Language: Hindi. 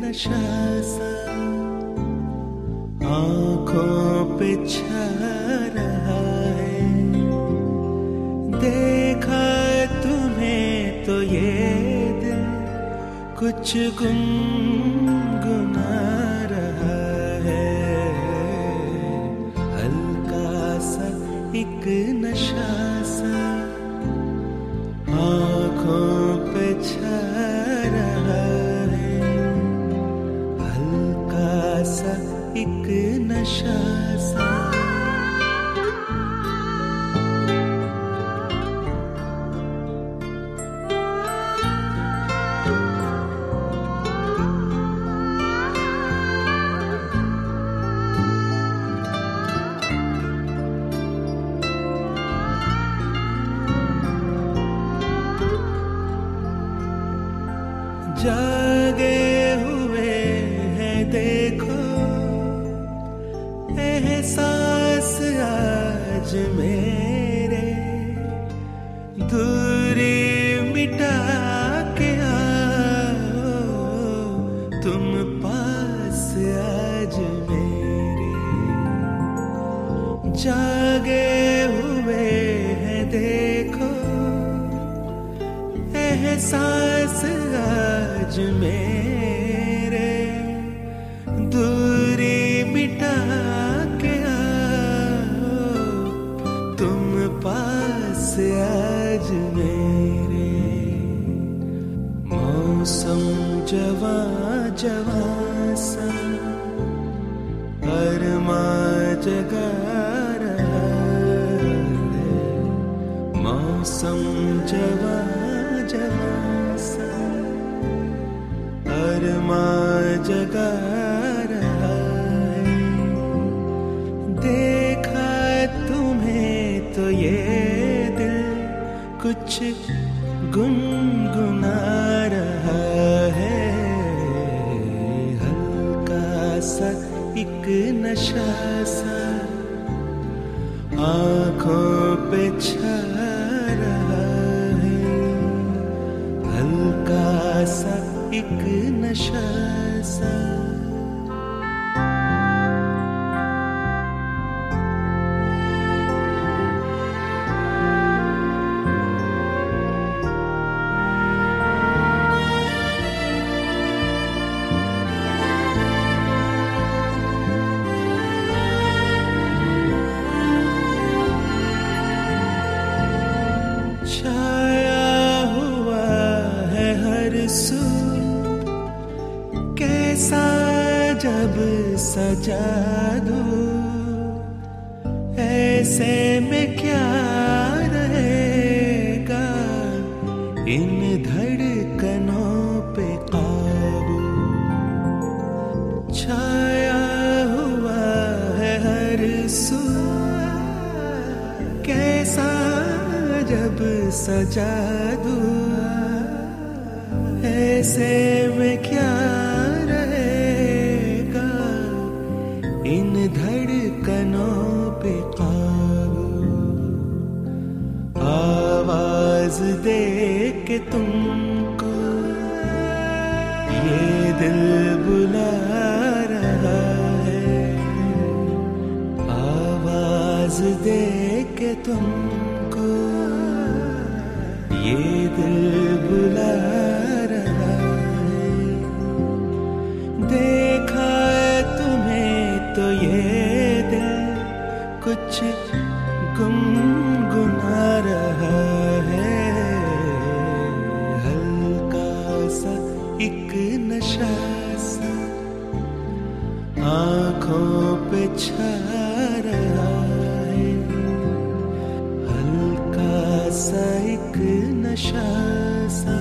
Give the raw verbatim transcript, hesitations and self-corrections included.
नशा सा आँखों पे छा रहा है। देखा तुम्हें तो ये दिल कुछ गुनगुना रहा है। हल्का सा एक नशा सा आँखों पे छा रहा है। हल्का सा एक नशा सा। जागे हुए हैं देखो एहसास आज मेरे। दूरी मिटा के आओ तुम पास आज मेरे। जागे हुए हैं देखो एहसास आज मेरे। दूरी मिटा के आओ तुम पास आज मेरे। मौसम जवां जवां सा अरमां जगा रहा है। मौसम जवां जवां सा अरमां जगा रहा है। देखा तुम्हें तो ये दिल कुछ गुनगुना रहा है। हल्का सा एक नशा सा आँखों पे छा रहा है। हल्का सा एक नशा सा। छाया हुआ है हर सू कैसा जब सजा दूं। ऐसे में क्या रहेगा इन धड़कनों पे काबू। छाया हुआ है हर सू कैसा जब सजा दूं। ऐसे में क्या रहेगा इन धड़कनों पे काबू। आवाज दे के तुमको ये दिल बुला रहा है। आवाज दे के तुमको ये दिल बुला रहा है। देखा तुम्हें तो ये दिल कुछ गुनगुना रहा है। हल्का सा एक नशा सा आँखों पे छा रहा है। हल्का सा एक नशा सा।